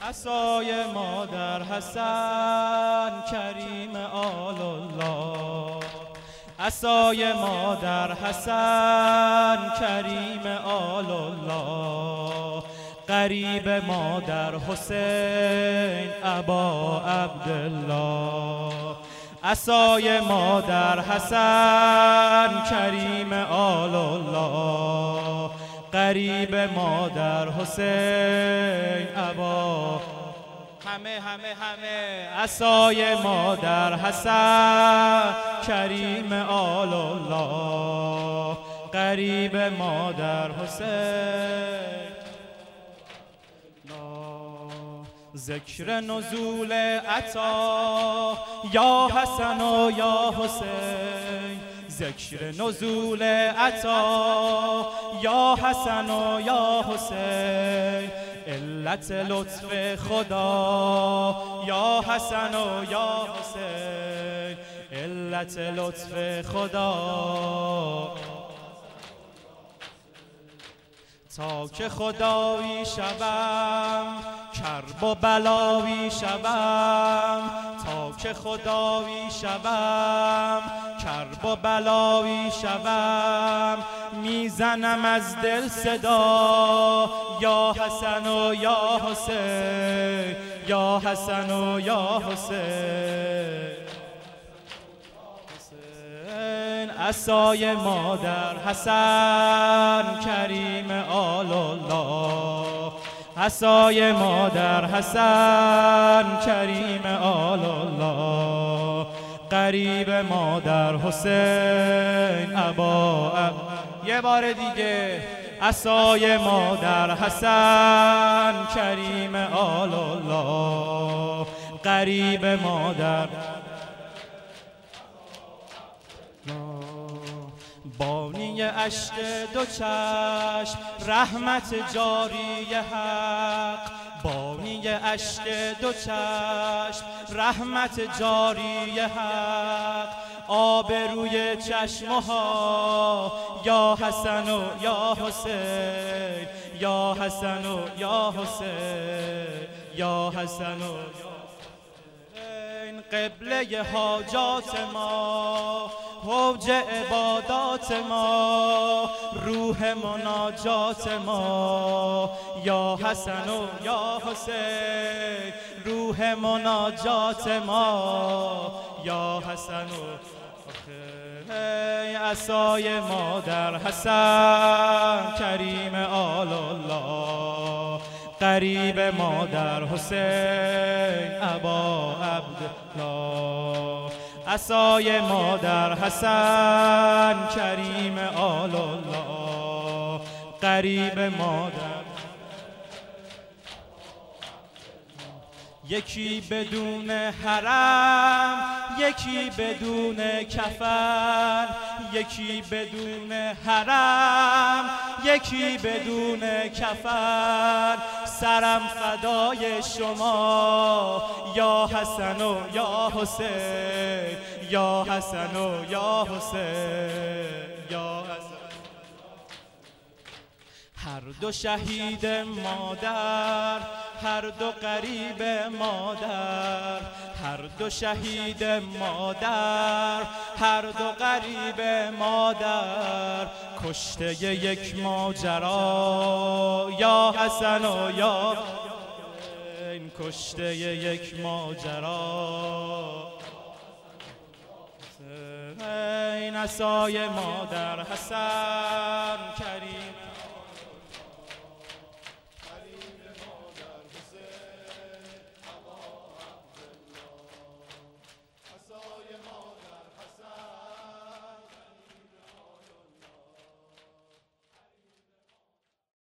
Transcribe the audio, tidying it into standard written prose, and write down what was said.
عصای مادر حسن کریم آل الله، عصای مادر حسن کریم آل الله، قریب مادر حسین ابا عبدالله، عصای مادر حسن کریم آل الله، قریب مادر حسین ابا همه عصای مادر حسن کریم آل الله، قریب مادر حسین. ذکر نزول عطا یا حسن و یا حسین، ذکر نزول عطا یا حسن و یا حسین، علت لطف خدا یا حسن و یا حسین، علت لطف خدا. تا که خدایی شوم کرب و بلاوی شوم، تا که خدایی شوم کرب و بلاوی شوم، میزنم از دل صدا یا حسن و یا حسین، یا حسن و یا حسین. عصای مادر حسن کریم آل الله، عصای مادر حسن کریم آل الله، قریب مادر حسین ابا یه بار دیگه، عصای مادر حسن کریم آل الله، قریب مادر. بانی اشک دو چشم رحمت جاری حق، بانی اشک دو چشم رحمت جاری حق، آب روی چشمها یا حسن و یا حسین، یا حسن و یا حسین، یا حسن و یا حسین. قبله حاجات ما، حوج عبادات ما، روح مناجات ما یا حسن و یا حسین، روح مناجات ما یا حسن و حسین. عصای مادر حسن کریم آل الله، قریب مادر حسین ابا عبدالله، عصای مادر حسن کریم آل الله، قریب مادر. یکی بدون حرم، یکی بدون کفن، یکی بدون حرم، یکی بدون کفن، سرم فدای شما یا حسن و یا حسین، یا حسن و یا حسین، یا حسن. هر دو شهید مادر، هر دو قریب مادر، هر دو شهید مادر، هر دو قریب مادر، کشته یک ماجرا یا حسن و یا حسین، کشته یک ماجرا. این عصای مادر حسن کریم